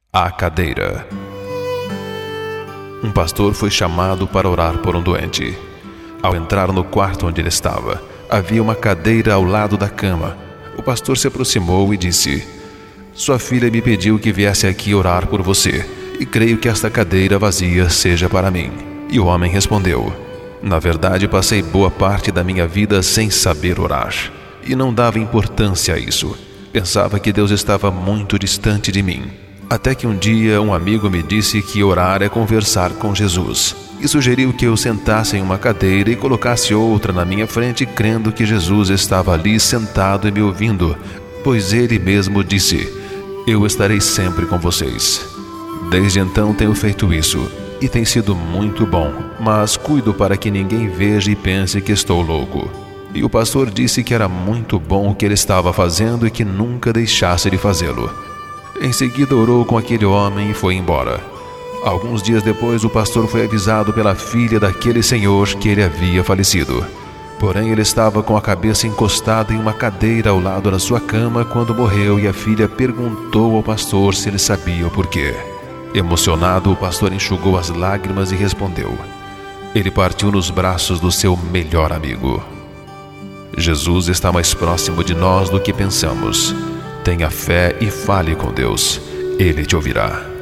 A cadeira. Um pastor foi chamado para orar por um doente. Ao entrar no quarto onde ele estava, havia uma cadeira ao lado da cama. O pastor se aproximou e disse: "Sua filha me pediu que viesse aqui orar por você, e creio que esta cadeira vazia seja para mim." E o homem respondeu: "Na verdade, passei boa parte da minha vida sem saber orar, e não dava importância a isso. Pensava que Deus estava muito distante de mim. Até que um dia um amigo me disse que orar é conversar com Jesus, e sugeriu que eu sentasse em uma cadeira e colocasse outra na minha frente, crendo que Jesus estava ali sentado e me ouvindo, pois ele mesmo disse: 'Eu estarei sempre com vocês.' Desde então tenho feito isso, e tem sido muito bom, mas cuido para que ninguém veja e pense que estou louco." E o pastor disse que era muito bom o que ele estava fazendo e que nunca deixasse de fazê-lo. Em seguida orou com aquele homem e foi embora. Alguns dias depois, o pastor foi avisado pela filha daquele senhor que ele havia falecido. Porém, ele estava com a cabeça encostada em uma cadeira ao lado da sua cama quando morreu, e a filha perguntou ao pastor se ele sabia o porquê. Emocionado, o pastor enxugou as lágrimas e respondeu: "Ele partiu nos braços do seu melhor amigo." Jesus está mais próximo de nós do que pensamos. Tenha fé e fale com Deus. Ele te ouvirá.